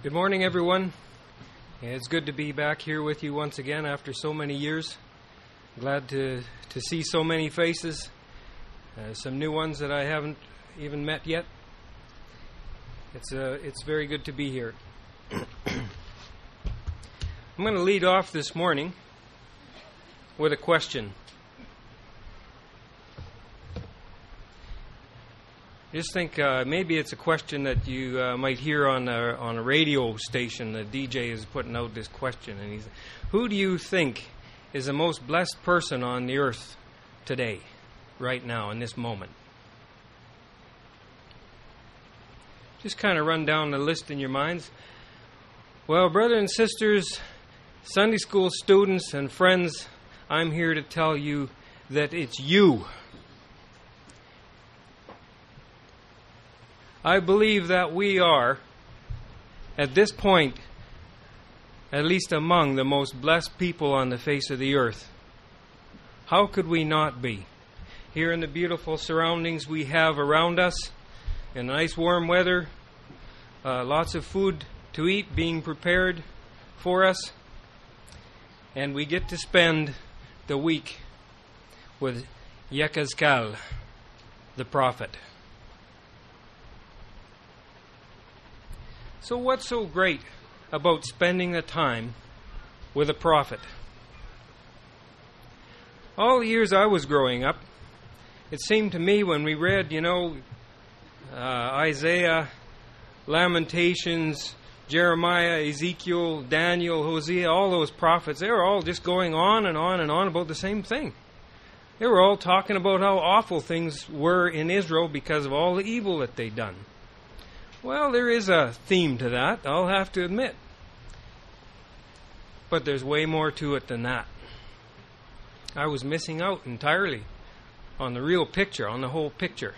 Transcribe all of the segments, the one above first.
Good morning, everyone. It's good to be back here with you once again after so many years. Glad to see so many faces, some new ones that I haven't even met yet. It's very good to be here. I'm going to lead off this morning with a question. Just think, maybe it's a question that you might hear on a radio station. The DJ is putting out this question, and he's, who do you think is the most blessed person on the earth today, right now, in this moment? Just kind of run down the list in your minds. Well, brothers and sisters, Sunday school students and friends, I'm here to tell you that it's you. I believe that we are, at this point, at least among the most blessed people on the face of the earth. How could we not be? Here in the beautiful surroundings we have around us, in nice warm weather, lots of food to eat being prepared for us, and we get to spend the week with Yechezkel, the prophet. So what's so great about spending the time with a prophet? All the years I was growing up, it seemed to me when we read, Isaiah, Lamentations, Jeremiah, Ezekiel, Daniel, Hosea, all those prophets, they were all just going on and on and on about the same thing. They were all talking about how awful things were in Israel because of all the evil that they'd done. Well, there is a theme to that, I'll have to admit. But there's way more to it than that. I was missing out entirely on the real picture, on the whole picture.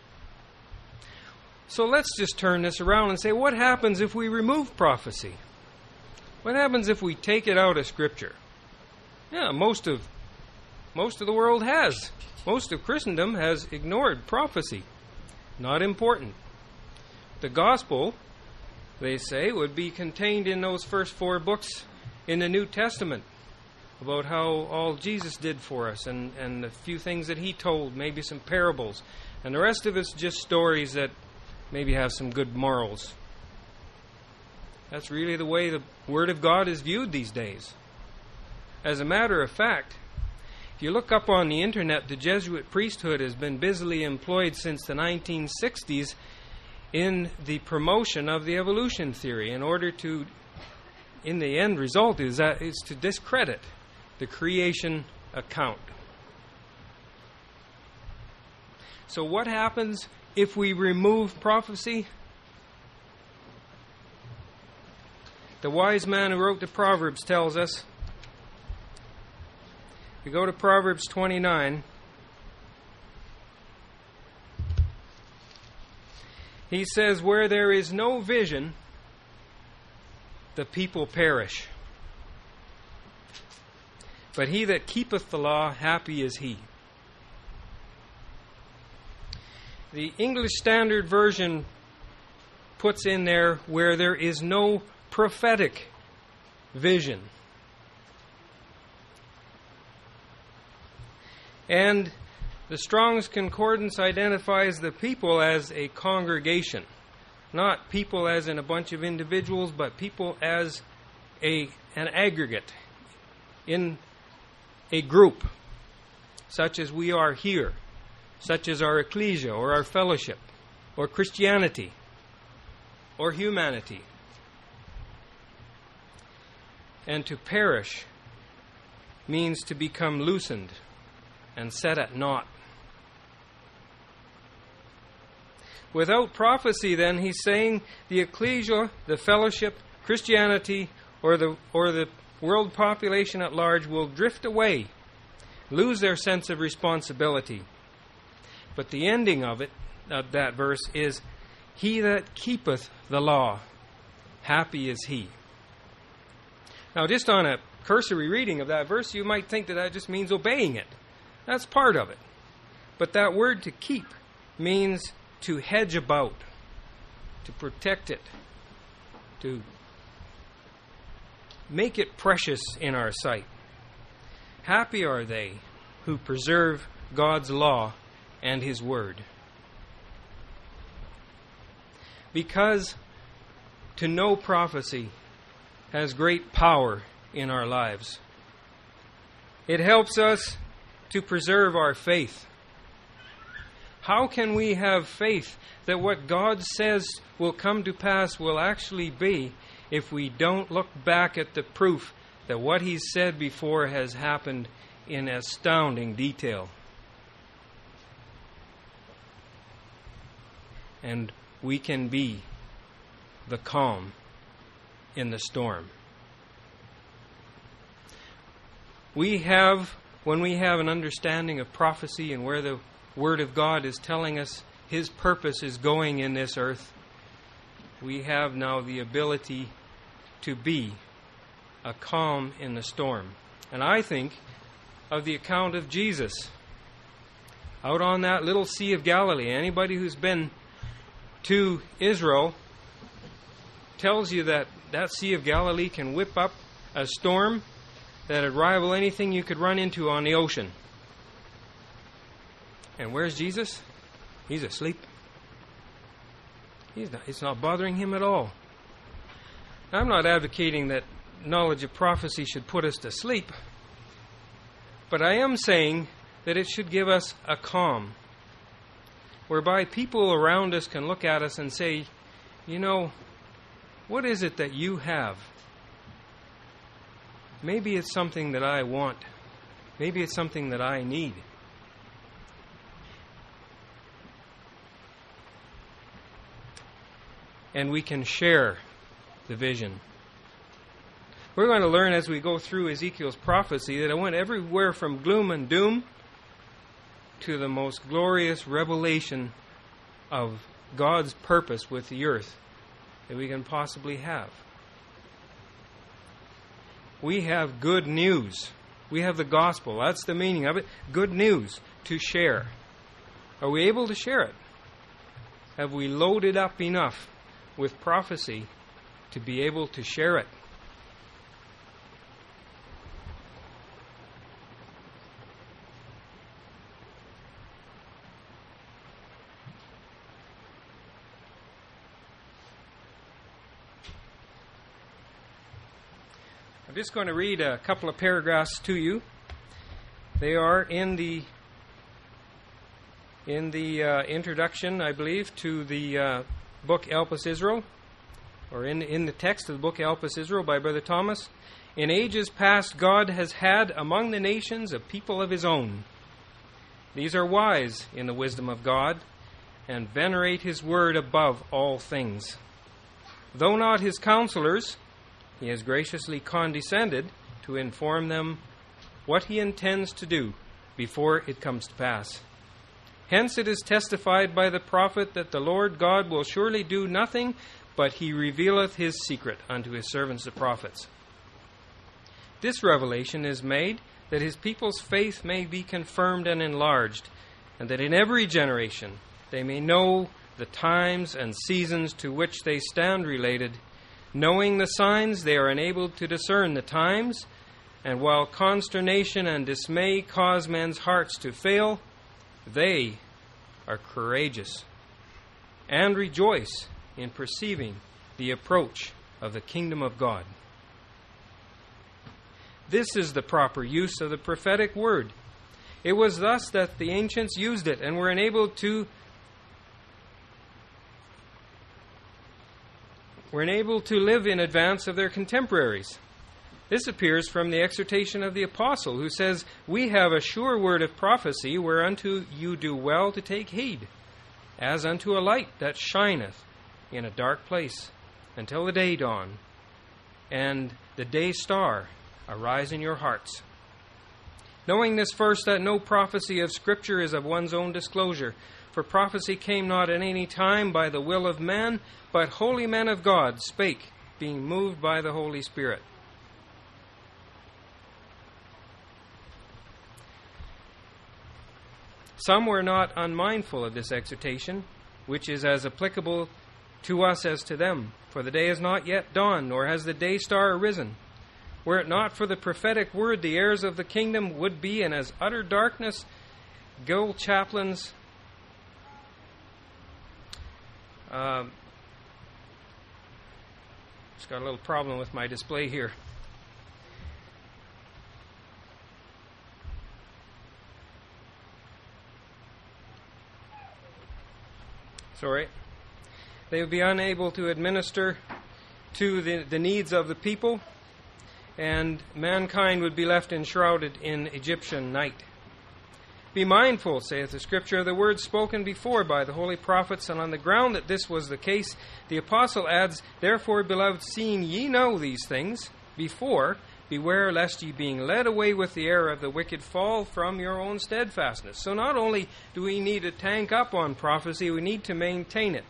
So let's just turn this around and say, what happens if we remove prophecy? What happens if we take it out of Scripture? Yeah, most of the world has. Most of Christendom has ignored prophecy. Not important. The gospel, they say, would be contained in those first 4 books in the New Testament about how all Jesus did for us and the few things that he told, maybe some parables. And the rest of it's just stories that maybe have some good morals. That's really the way the Word of God is viewed these days. As a matter of fact, if you look up on the internet, the Jesuit priesthood has been busily employed since the 1960s in the promotion of the evolution theory in order to, in the end result is to discredit the creation account. So what happens if we remove prophecy? The wise man who wrote the Proverbs tells us, we go to Proverbs 29, he says, where there is no vision, the people perish. But he that keepeth the law, happy is he. The English Standard Version puts in there, where there is no prophetic vision. And the Strong's Concordance identifies the people as a congregation. Not people as in a bunch of individuals, but people as an aggregate in a group, such as we are here, such as our ecclesia or our fellowship, or Christianity, or humanity. And to perish means to become loosened and set at naught. Without prophecy, then, he's saying the ecclesia, the fellowship, Christianity, or the world population at large will drift away, lose their sense of responsibility. But the ending of that verse is, he that keepeth the law, happy is he. Now, just on a cursory reading of that verse, you might think that just means obeying it. That's part of it. But that word to keep means to hedge about, to protect it, to make it precious in our sight. Happy are they who preserve God's law and His word. Because to know prophecy has great power in our lives. It helps us to preserve our faith. How can we have faith that what God says will come to pass will actually be if we don't look back at the proof that what He's said before has happened in astounding detail? And we can be the calm in the storm. When we have an understanding of prophecy and where the Word of God is telling us His purpose is going in this earth, we have now the ability to be a calm in the storm. And I think of the account of Jesus out on that little Sea of Galilee. Anybody who's been to Israel tells you that that Sea of Galilee can whip up a storm that would rival anything you could run into on the ocean. And where's Jesus? He's asleep. It's not bothering Him at all. I'm not advocating that knowledge of prophecy should put us to sleep, but I am saying that it should give us a calm, whereby people around us can look at us and say, you know, what is it that you have? Maybe it's something that I want. Maybe it's something that I need. And we can share the vision. We're going to learn as we go through Ezekiel's prophecy that it went everywhere from gloom and doom to the most glorious revelation of God's purpose with the earth that we can possibly have. We have good news. We have the gospel. That's the meaning of it. Good news to share. Are we able to share it? Have we loaded up enough with prophecy to be able to share it? I'm just going to read a couple of paragraphs to you. They are in the introduction, I believe, to the book Elpis Israel, or in the text of the book Elpis Israel by Brother Thomas. In ages past, God has had among the nations a people of His own. These are wise in the wisdom of God, and venerate His word above all things. Though not His counselors, He has graciously condescended to inform them what He intends to do before it comes to pass. Hence it is testified by the prophet that the Lord God will surely do nothing, but He revealeth His secret unto His servants the prophets. This revelation is made that His people's faith may be confirmed and enlarged, and that in every generation they may know the times and seasons to which they stand related. Knowing the signs, they are enabled to discern the times, and while consternation and dismay cause men's hearts to fail, they are courageous and rejoice in perceiving the approach of the kingdom of God. This is the proper use of the prophetic word. It was thus that the ancients used it and were enabled to live in advance of their contemporaries. This appears from the exhortation of the apostle, who says, "We have a sure word of prophecy, whereunto you do well to take heed, as unto a light that shineth in a dark place, until the day dawn, and the day star arise in your hearts." Knowing this first, that no prophecy of Scripture is of one's own disclosure, for prophecy came not at any time by the will of man, but holy men of God spake, being moved by the Holy Spirit. Some were not unmindful of this exhortation, which is as applicable to us as to them. For the day is not yet dawned, nor has the day star arisen, Were it not for the prophetic word, the heirs of the kingdom would be in as utter darkness. Gil Chaplin's just got a little problem with my display here. Sorry. They would be unable to administer to the needs of the people, and mankind would be left enshrouded in Egyptian night. Be mindful, saith the Scripture, of the words spoken before by the holy prophets, and on the ground that this was the case, the apostle adds, Therefore, beloved, seeing ye know these things before, beware lest ye, being led away with the error of the wicked, fall from your own steadfastness. So not only do we need to tank up on prophecy, we need to maintain it.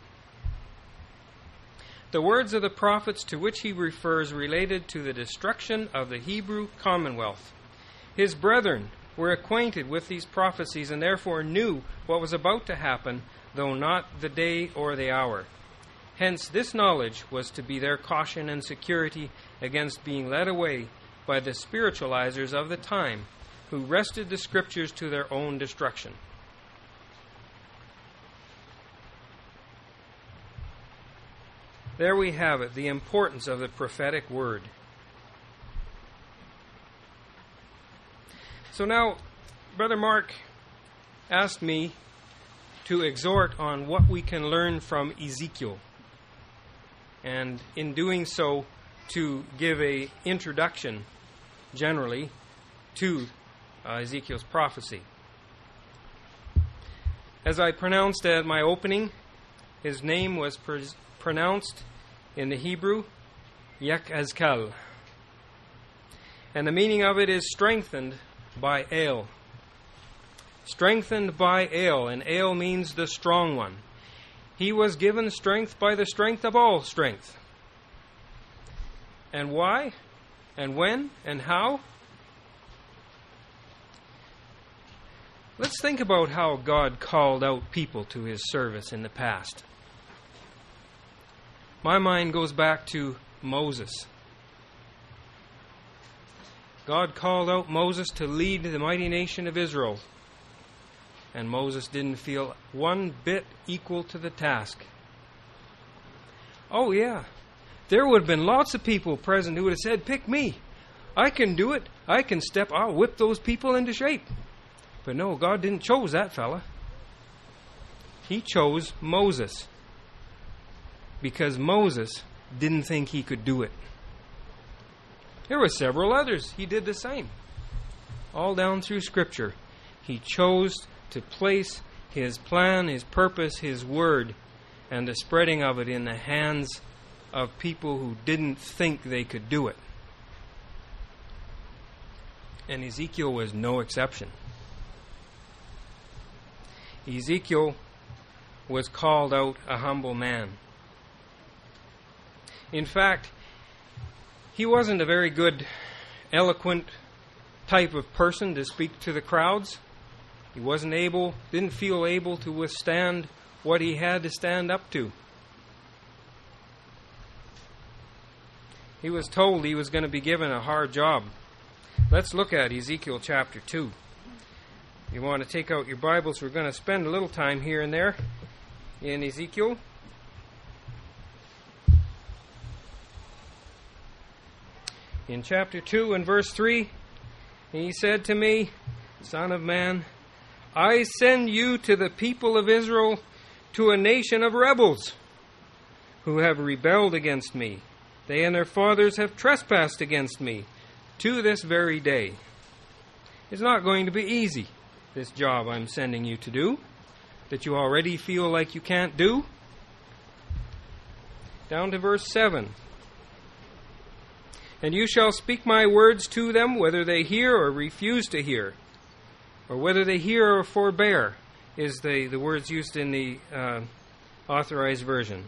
The words of the prophets to which he refers related to the destruction of the Hebrew commonwealth. His brethren were acquainted with these prophecies and therefore knew what was about to happen, though not the day or the hour. Hence this knowledge was to be their caution and security against being led away by the spiritualizers of the time, who wrested the Scriptures to their own destruction. There we have it, the importance of the prophetic word. So now, Brother Mark asked me to exhort on what we can learn from Ezekiel. And in doing so, to give an introduction, generally, to Ezekiel's prophecy. As I pronounced at my opening, his name was pronounced in the Hebrew, Yechezkel. And the meaning of it is strengthened by El. Strengthened by El, and El means the strong one. He was given strength by the strength of all strength. And why? And when? And how? Let's think about how God called out people to His service in the past. My mind goes back to Moses. God called out Moses to lead the mighty nation of Israel. And Moses didn't feel one bit equal to the task. Oh yeah, there would have been lots of people present who would have said, pick me. I can do it. I'll whip those people into shape. But no, God didn't choose that fella. He chose Moses. Because Moses didn't think he could do it. There were several others. He did the same. All down through Scripture. He chose to place His plan, His purpose, His word, and the spreading of it in the hands of people who didn't think they could do it. And Ezekiel was no exception. Ezekiel was called out a humble man. In fact, he wasn't a very good, eloquent type of person to speak to the crowds. He didn't feel able to withstand what he had to stand up to. He was told he was going to be given a hard job. Let's look at Ezekiel chapter 2. You want to take out your Bibles. We're going to spend a little time here and there in Ezekiel. In chapter 2 and verse 3, he said to me, Son of man, I send you to the people of Israel, to a nation of rebels who have rebelled against me. They and their fathers have trespassed against me to this very day. It's not going to be easy, this job I'm sending you to do, that you already feel like you can't do. Down to verse 7. And you shall speak my words to them, whether they hear or refuse to hear, or whether they hear or forbear, is the words used in the Authorized Version.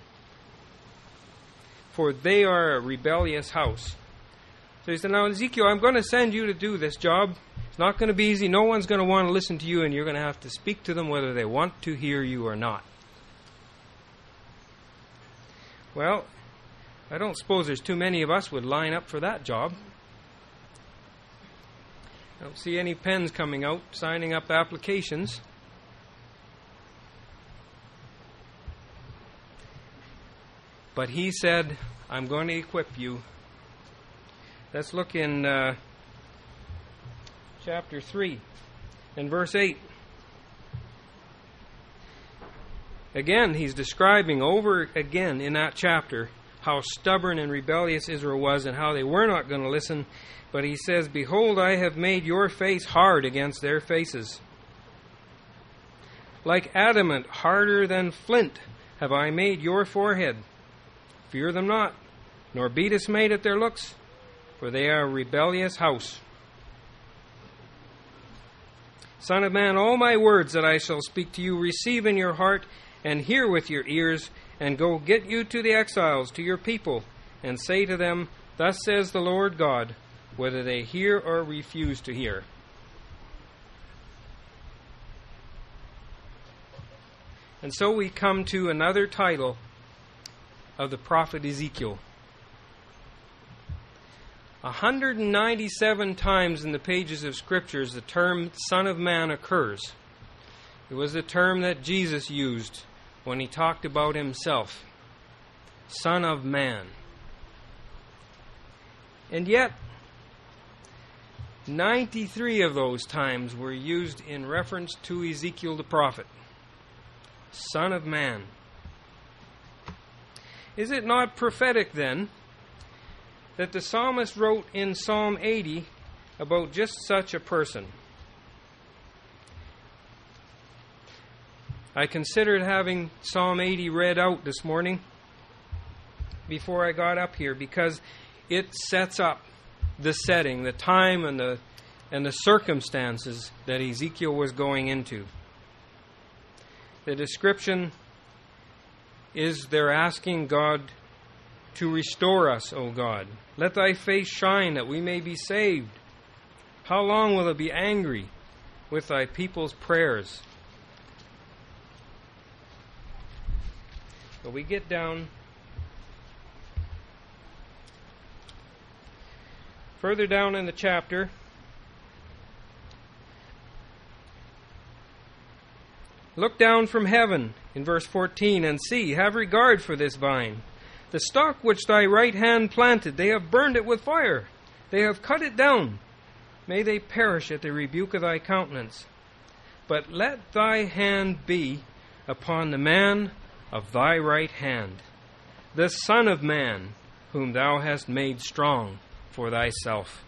For they are a rebellious house. So he said, now Ezekiel, I'm going to send you to do this job. It's not going to be easy. No one's going to want to listen to you, and you're going to have to speak to them whether they want to hear you or not. Well, I don't suppose there's too many of us would line up for that job. I don't see any pens coming out, signing up applications. But he said, I'm going to equip you. Let's look in chapter 3 and verse 8. Again, he's describing over again in that chapter how stubborn and rebellious Israel was and how they were not going to listen. But he says, Behold, I have made your face hard against their faces. Like adamant, harder than flint, have I made your forehead. Fear them not, nor be dismayed at their looks, for they are a rebellious house. Son of man, all my words that I shall speak to you, receive in your heart, and hear with your ears, and go get you to the exiles, to your people, and say to them, Thus says the Lord God, whether they hear or refuse to hear. And so we come to another title of the prophet Ezekiel. 197 times in the pages of Scriptures the term Son of Man occurs. It was the term that Jesus used when he talked about himself. Son of Man. And yet, 93 of those times were used in reference to Ezekiel the prophet. Son of Man. Is it not prophetic then that the psalmist wrote in Psalm 80 about just such a person? I considered having Psalm 80 read out this morning before I got up here because it sets up the setting, the time and the circumstances that Ezekiel was going into. The description is they're asking God to restore us, O God. Let thy face shine that we may be saved. How long will it be angry with thy people's prayers? But we get down further down in the chapter. Look down from heaven, in verse 14, and see, have regard for this vine. The stalk which thy right hand planted, they have burned it with fire. They have cut it down. May they perish at the rebuke of thy countenance. But let thy hand be upon the man of thy right hand, the Son of Man, whom thou hast made strong for thyself.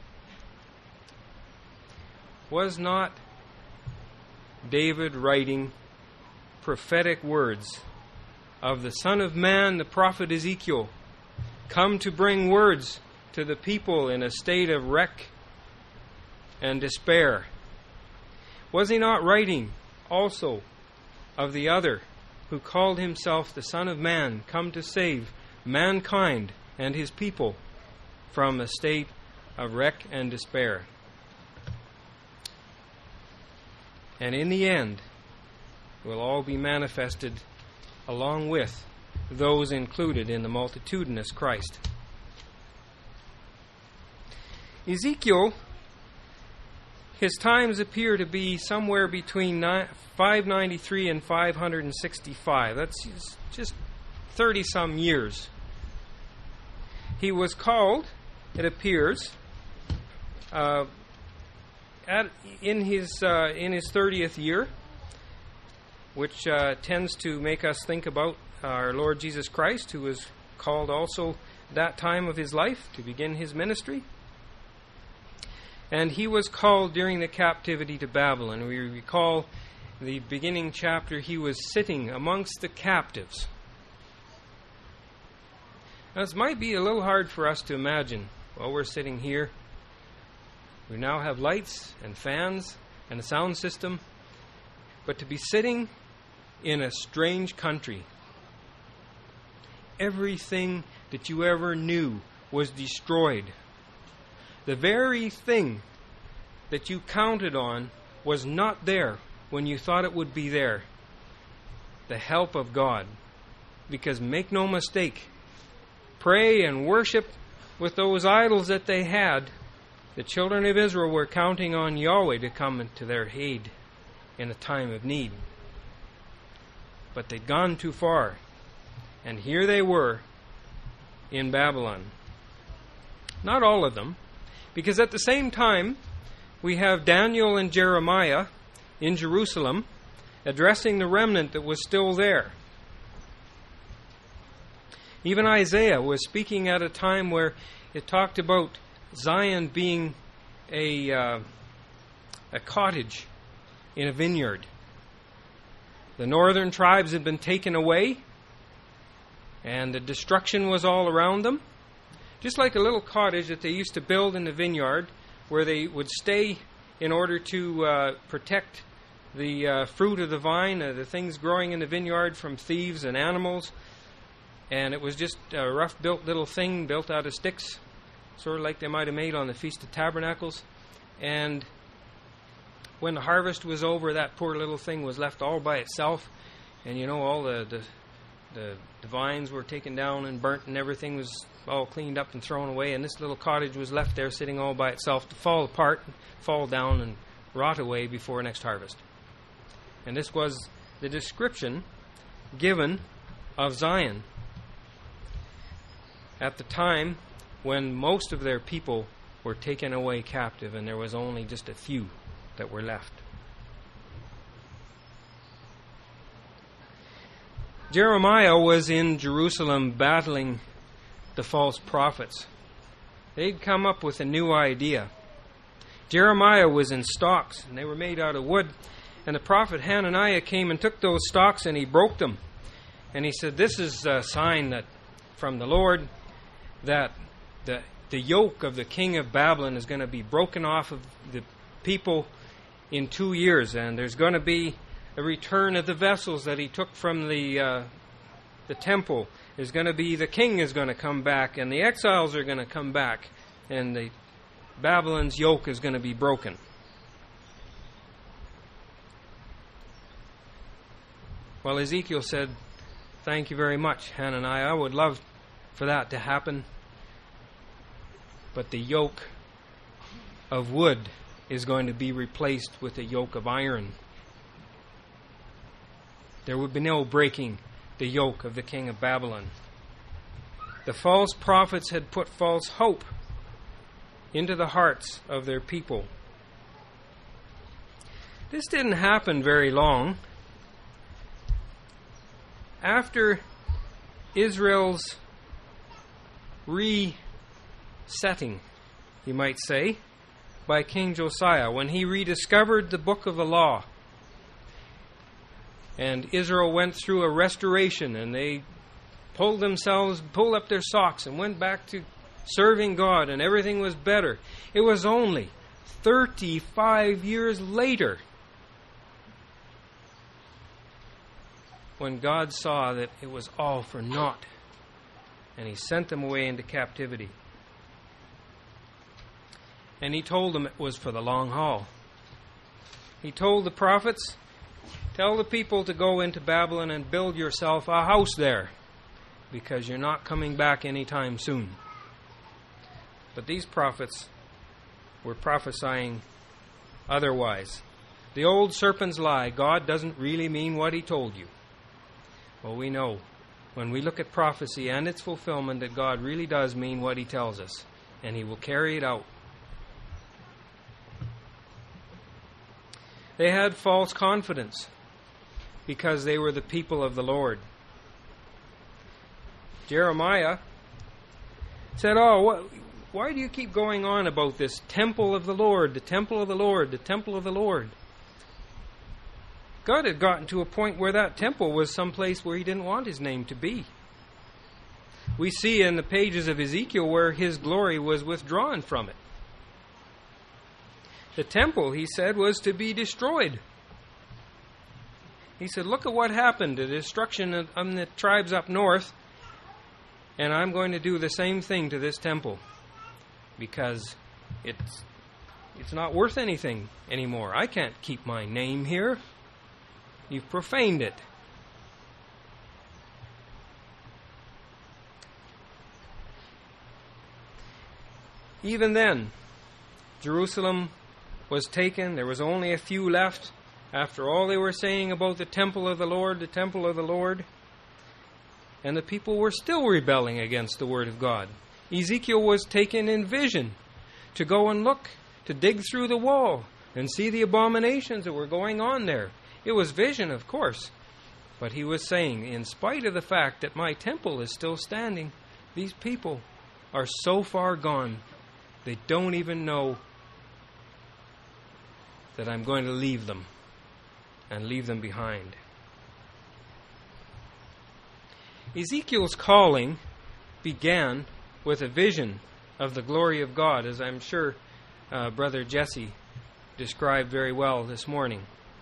Was not David writing prophetic words of the Son of Man, the prophet Ezekiel, come to bring words to the people in a state of wreck and despair? Was he not writing also of the other who called himself the Son of Man, come to save mankind and his people from a state of wreck and despair? And in the end, will all be manifested along with those included in the multitudinous Christ. Ezekiel, his times appear to be somewhere between 593 and 565. That's just 30-some years. He was called, it appears, in his 30th year, which tends to make us think about our Lord Jesus Christ, who was called also that time of his life to begin his ministry. And he was called during the captivity to Babylon. We recall the beginning chapter, he was sitting amongst the captives. Now, this might be a little hard for us to imagine. Well, we're sitting here. We now have lights and fans and a sound system. But to be sitting in a strange country, everything that you ever knew was destroyed. The very thing that you counted on was not there when you thought it would be there. The help of God. Because make no mistake, pray and worship with those idols that they had The children of Israel were counting on Yahweh to come to their aid in a time of need. But they'd gone too far. And here they were in Babylon. Not all of them, because at the same time, we have Daniel and Jeremiah in Jerusalem addressing the remnant that was still there. Even Isaiah was speaking at a time where it talked about Zion being a cottage in a vineyard. The northern tribes had been taken away, and the destruction was all around them. Just like a little cottage that they used to build in the vineyard, where they would stay in order to protect the fruit of the vine, the things growing in the vineyard from thieves and animals. And it was just a rough-built little thing built out of sticks, sort of like they might have made on the Feast of Tabernacles. And when the harvest was over, that poor little thing was left all by itself. And you know, all the vines were taken down and burnt, and everything was all cleaned up and thrown away. And this little cottage was left there sitting all by itself to fall apart, fall down, and rot away before next harvest. And this was the description given of Zion at the time when most of their people were taken away captive, and there was only just a few that were left. Jeremiah was in Jerusalem battling the false prophets. They'd come up with a new idea. Jeremiah was in stocks, and they were made out of wood. And the prophet Hananiah came and took those stocks, and he broke them. And he said, "This is a sign that from the Lord that the yoke of the king of Babylon is going to be broken off of the people in 2 years, and there's going to be a return of the vessels that he took from the temple. There's going to be, the king is going to come back, and the exiles are going to come back, and the Babylon's yoke is going to be broken." Well, Ezekiel said, "Thank you very much, Hananiah. I would love for that to happen. But the yoke of wood is going to be replaced with a yoke of iron. There would be no breaking the yoke of the king of Babylon." The false prophets had put false hope into the hearts of their people. This didn't happen very long. After Israel's resetting, you might say, by King Josiah, when he rediscovered the book of the law, and Israel went through a restoration, and they pulled up their socks and went back to serving God, and everything was better. It was only 35 years later when God saw that it was all for naught, and he sent them away into captivity. And he told them it was for the long haul. He told the prophets, "Tell the people to go into Babylon and build yourself a house there, because you're not coming back anytime soon." But these prophets were prophesying otherwise. The old serpent's lie, God doesn't really mean what he told you. Well, we know when we look at prophecy and its fulfillment that God really does mean what he tells us, and he will carry it out. They had false confidence because they were the people of the Lord. Jeremiah said, why do you keep going on about this temple of the Lord, the temple of the Lord, the temple of the Lord? God had gotten to a point where that temple was someplace where he didn't want his name to be. We see in the pages of Ezekiel where his glory was withdrawn from it. The temple, he said, was to be destroyed. He said, "Look at what happened, the destruction of the tribes up north, and I'm going to do the same thing to this temple, because it's not worth anything anymore. I can't keep my name here. You've profaned it." Even then, Jerusalem was taken. There was only a few left after all they were saying about the temple of the Lord, the temple of the Lord. And the people were still rebelling against the word of God. Ezekiel was taken in vision to go and look, to dig through the wall and see the abominations that were going on there. It was vision, of course. But he was saying, in spite of the fact that my temple is still standing, these people are so far gone, they don't even know that I'm going to leave them and leave them behind. Ezekiel's calling began with a vision of the glory of God, as I'm sure Brother Jesse described very well this morning.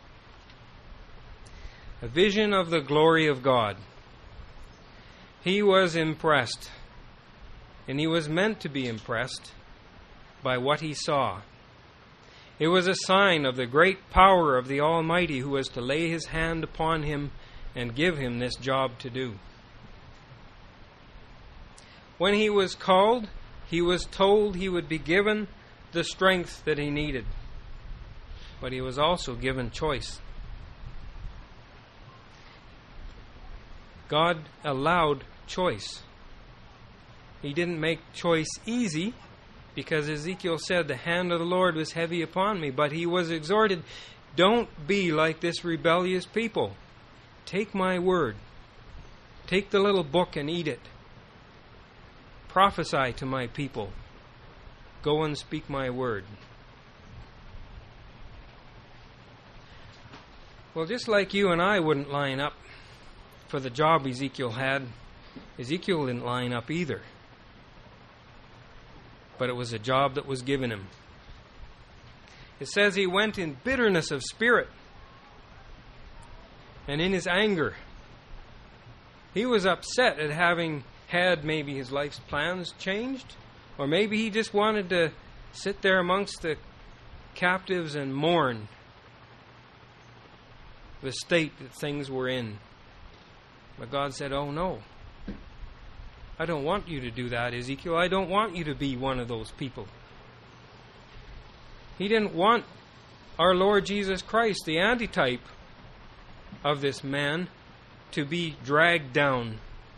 A vision of the glory of God. He was impressed, and he was meant to be impressed by what he saw. It was a sign of the great power of the Almighty, who was to lay his hand upon him and give him this job to do. When he was called, he was told he would be given the strength that he needed. But he was also given choice. God allowed choice. He didn't make choice easy, because Ezekiel said, the hand of the Lord was heavy upon me. But he was exhorted, don't be like this rebellious people. Take my word. Take the little book and eat it. Prophesy to my people. Go and speak my word. Well, just like you and I wouldn't line up for the job Ezekiel had, Ezekiel didn't line up either. But it was a job that was given him. It says he went in bitterness of spirit and in his anger. He was upset at having had maybe his life's plans changed, or maybe he just wanted to sit there amongst the captives and mourn the state that things were in. But God said, oh no, I don't want you to do that, Ezekiel. I don't want you to be one of those people. He didn't want our Lord Jesus Christ, the antitype of this man, to be dragged down.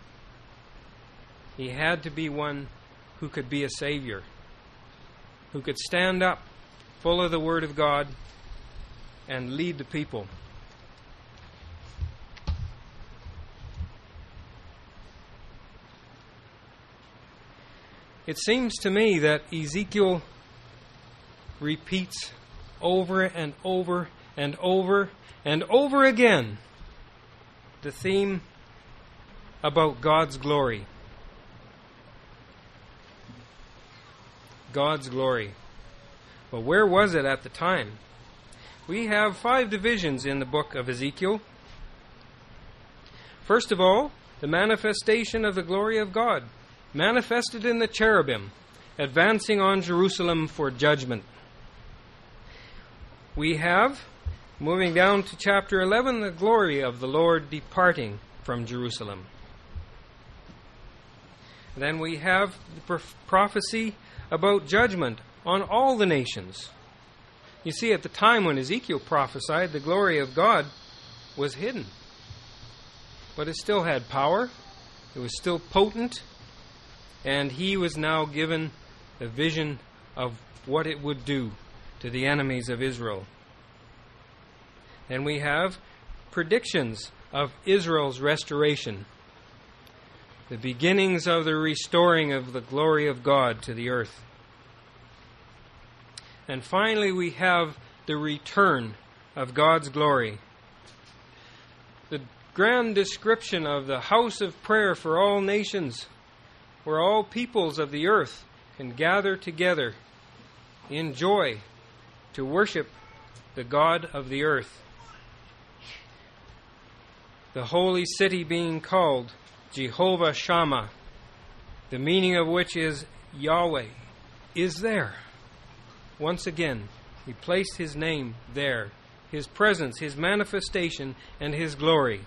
He had to be one who could be a Savior, who could stand up full of the Word of God and lead the people. It seems to me that Ezekiel repeats over and over and over and over again the theme about God's glory. God's glory. Well, where was it at the time? We have 5 divisions in the book of Ezekiel. First of all, the manifestation of the glory of God, manifested in the cherubim, advancing on Jerusalem for judgment. We have, moving down to chapter 11, the glory of the Lord departing from Jerusalem. Then we have the prophecy about judgment on all the nations. You see, at the time when Ezekiel prophesied, the glory of God was hidden. But it still had power. It was still potent. And he was now given a vision of what it would do to the enemies of Israel. And we have predictions of Israel's restoration, the beginnings of the restoring of the glory of God to the earth. And finally, we have the return of God's glory. The grand description of the house of prayer for all nations, where all peoples of the earth can gather together in joy to worship the God of the earth. The holy city being called Jehovah Shammah, the meaning of which is Yahweh, is there. Once again, he placed his name there, his presence, his manifestation, and his glory.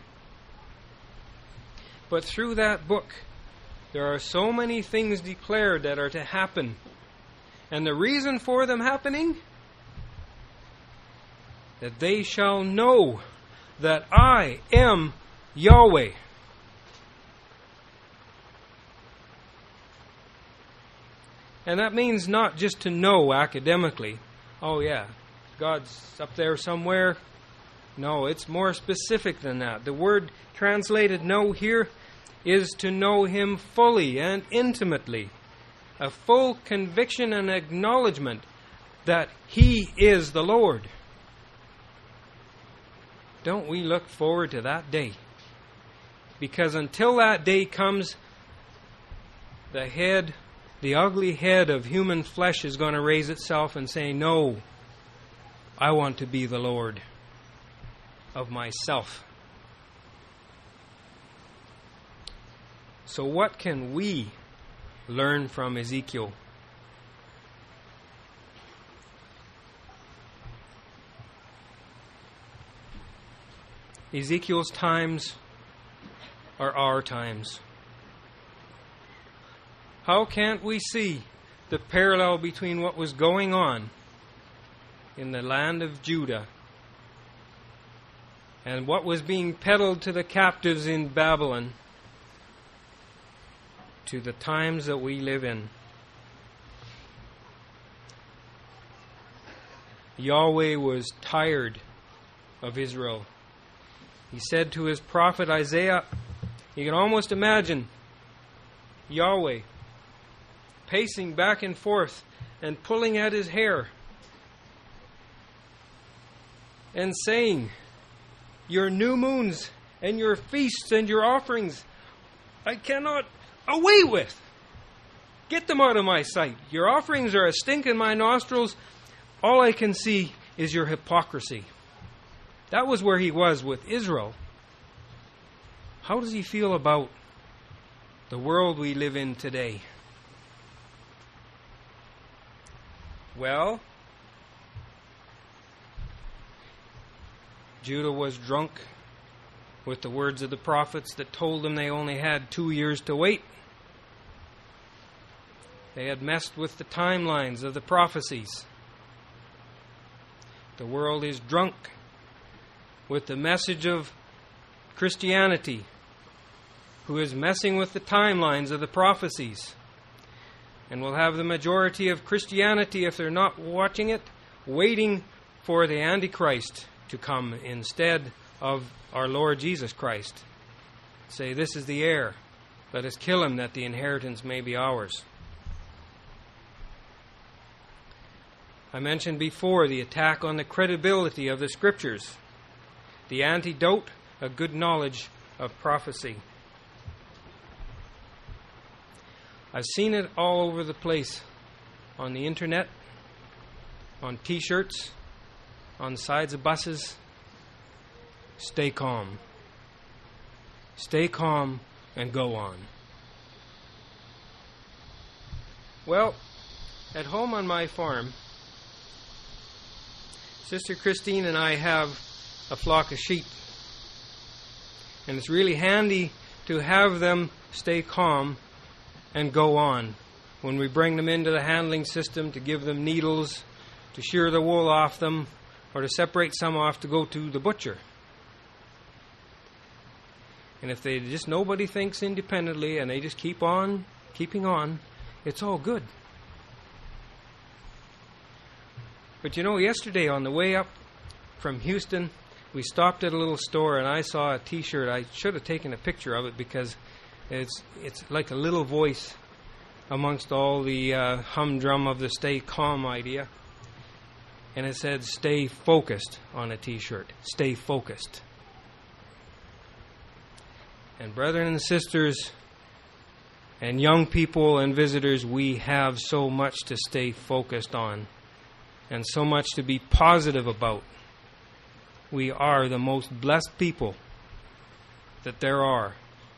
But through that book, there are so many things declared that are to happen And the reason for them happening? That they shall know that I am Yahweh. And that means not just to know academically. Oh yeah, God's up there somewhere. No, it's more specific than that. The word translated know here is to know Him fully and intimately. A full conviction and acknowledgement that He is the Lord. Don't we look forward to that day? Because until that day comes, the ugly head of human flesh is going to raise itself and say, no, I want to be the Lord of myself. So what can we learn from Ezekiel? Ezekiel's times are our times. How can't we see the parallel between what was going on in the land of Judah and what was being peddled to the captives in Babylon to the times that we live in? Yahweh was tired of Israel. He said to his prophet Isaiah, you can almost imagine Yahweh pacing back and forth and pulling at his hair and saying, your new moons and your feasts and your offerings I cannot away with. Get them out of my sight. Your offerings are a stink in my nostrils. All I can see is your hypocrisy. That was where he was with Israel. How does he feel about the world we live in today? Well, Judah was drunk with the words of the prophets that told them they only had 2 years to wait. They had messed with the timelines of the prophecies. The world is drunk with the message of Christianity, who is messing with the timelines of the prophecies. And will have the majority of Christianity, if they're not watching it, waiting for the Antichrist to come instead of our Lord Jesus Christ. Say, this is the heir. Let us kill him that the inheritance may be ours. I mentioned before the attack on the credibility of the Scriptures. The antidote, a good knowledge of prophecy. I've seen it all over the place. On the internet, on T-shirts, on sides of buses. Stay calm. Stay calm and go on. Well, at home on my farm, Sister Christine and I have a flock of sheep. And it's really handy to have them stay calm and go on. When we bring them into the handling system to give them needles, to shear the wool off them, or to separate some off to go to the butcher. And if they just, nobody thinks independently and they just keep on, keeping on, it's all good. But you know, yesterday on the way up from Houston, we stopped at a little store and I saw a T-shirt. I should have taken a picture of it because it's like a little voice amongst all the humdrum of the stay calm idea. And it said, stay focused on a T-shirt. Stay focused. And brethren and sisters and young people and visitors, we have so much to stay focused on and so much to be positive about. We are the most blessed people that there are.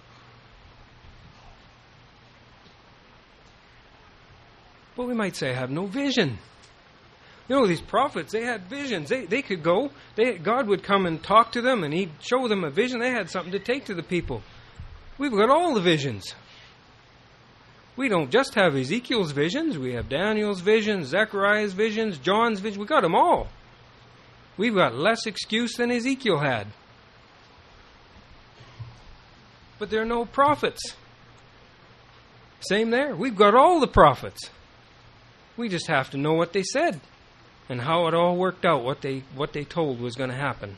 But we might say, I have no vision. You know, these prophets, they had visions. They could go. God would come and talk to them, and He'd show them a vision. They had something to take to the people. We've got all the visions. We don't just have Ezekiel's visions. We have Daniel's visions, Zechariah's visions, John's visions. We got them all. We've got less excuse than Ezekiel had. But there are no prophets. Same there. We've got all the prophets. We just have to know what they said and how it all worked out, what they told was going to happen.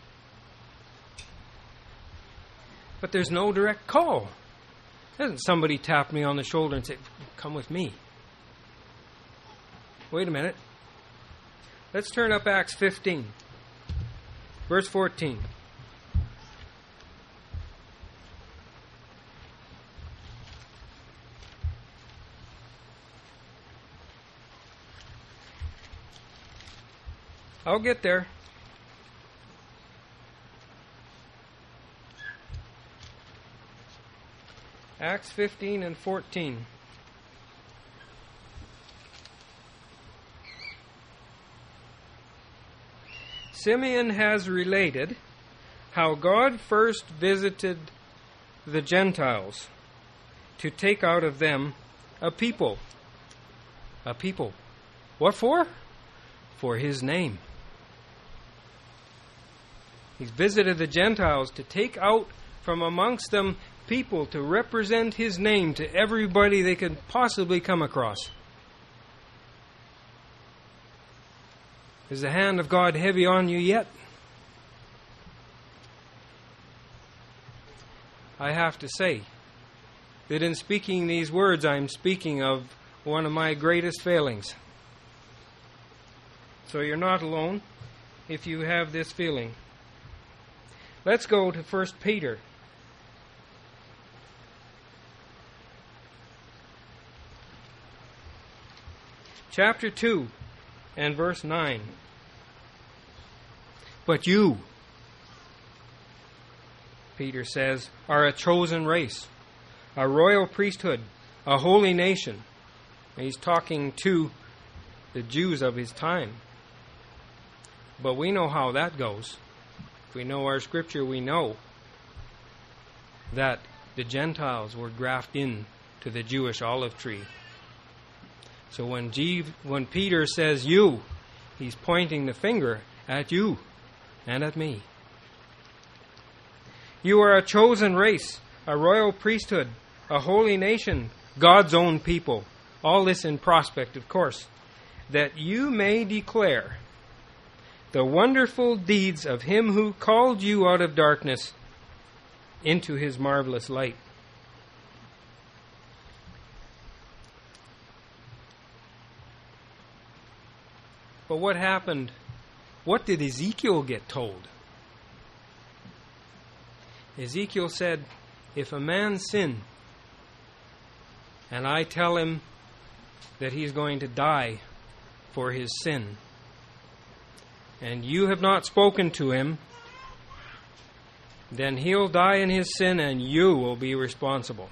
But there's no direct call. Doesn't somebody tap me on the shoulder and say, "Come with me"? Wait a minute. Let's turn up Acts 15, verse 14. I'll get there. Acts 15 and 14. Simeon has related how God first visited the Gentiles to take out of them a people. A people. What for? For His name. He's visited the Gentiles to take out from amongst them people to represent His name to everybody they could possibly come across. Is the hand of God heavy on you yet? I have to say that in speaking these words, I'm speaking of one of my greatest failings. So you're not alone if you have this feeling. Let's go to 1 Peter. Chapter 2 and verse 9. But you, Peter says, are a chosen race, a royal priesthood, a holy nation. And he's talking to the Jews of his time. But we know how that goes. If we know our scripture, we know that the Gentiles were grafted in to the Jewish olive tree. So when Peter says you, he's pointing the finger at you and at me. You are a chosen race, a royal priesthood, a holy nation, God's own people. All this in prospect, of course, that you may declare the wonderful deeds of Him who called you out of darkness into His marvelous light. But what happened? What did Ezekiel get told? Ezekiel said, if a man sin, and I tell him that he's going to die for his sin, and you have not spoken to him, then he'll die in his sin and you will be responsible.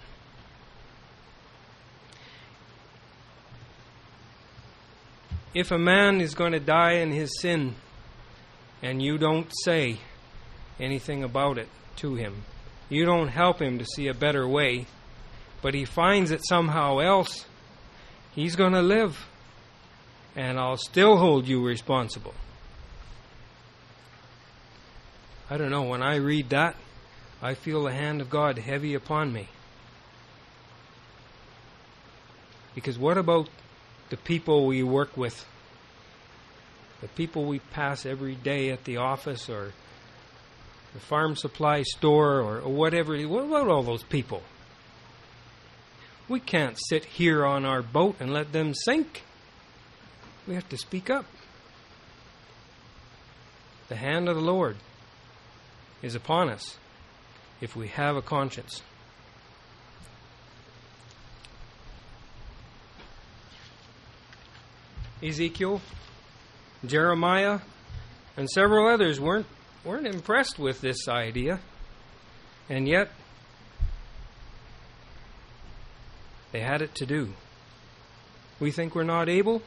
If a man is going to die in his sin and you don't say anything about it to him, you don't help him to see a better way, but he finds it somehow else, he's going to live, and I'll still hold you responsible. I don't know, when I read that, I feel the hand of God heavy upon me. Because what about the people we work with? The people we pass every day at the office or the farm supply store or whatever. What about all those people? We can't sit here on our boat and let them sink. We have to speak up. The hand of the Lord is upon us if we have a conscience. Ezekiel, Jeremiah, and several others weren't impressed with this idea, and yet they had it to do. We think we're not able.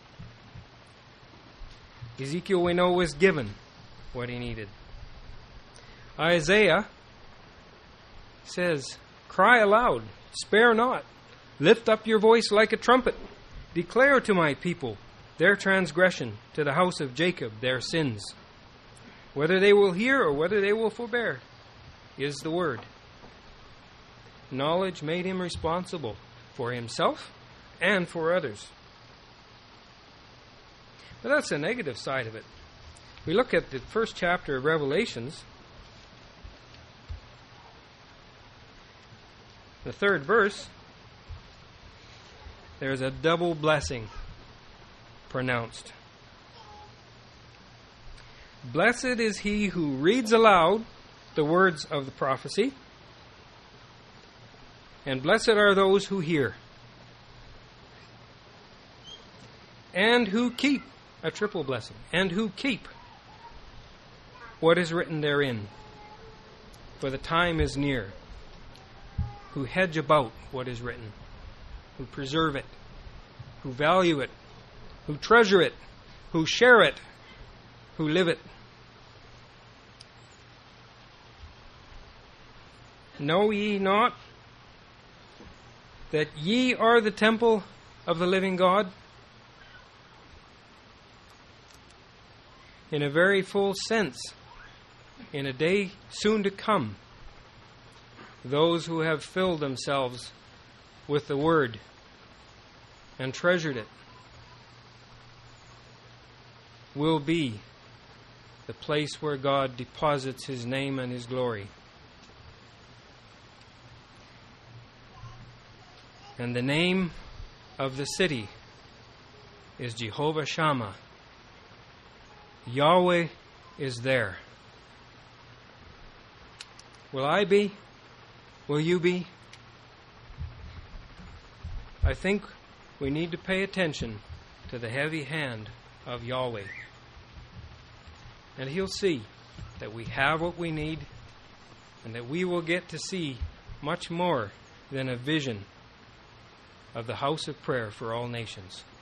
Ezekiel, we know, was given what he needed. Isaiah says, cry aloud, spare not, Lift up your voice like a trumpet. Declare to my people their transgression, to the house of Jacob their sins. Whether they will hear or whether they will forbear is the word. Knowledge made him responsible for himself and for others. But that's the negative side of it. We look at the first chapter of Revelations, the 3rd verse. There's a double blessing pronounced. Blessed is he who reads aloud the words of the prophecy, and blessed are those who hear, and who keep, a triple blessing, and who keep what is written therein, for the time is near, who hedge about what is written, who preserve it, who value it, who treasure it, who share it, who live it. Know ye not that ye are the temple of the living God? In a very full sense, in a day soon to come, those who have filled themselves with the Word and treasured it will be the place where God deposits His name and His glory. And the name of the city is Jehovah Shammah. Yahweh is there. Will I be? Will you be? I think we need to pay attention to the heavy hand of Yahweh. And He'll see that we have what we need, and that we will get to see much more than a vision of the house of prayer for all nations.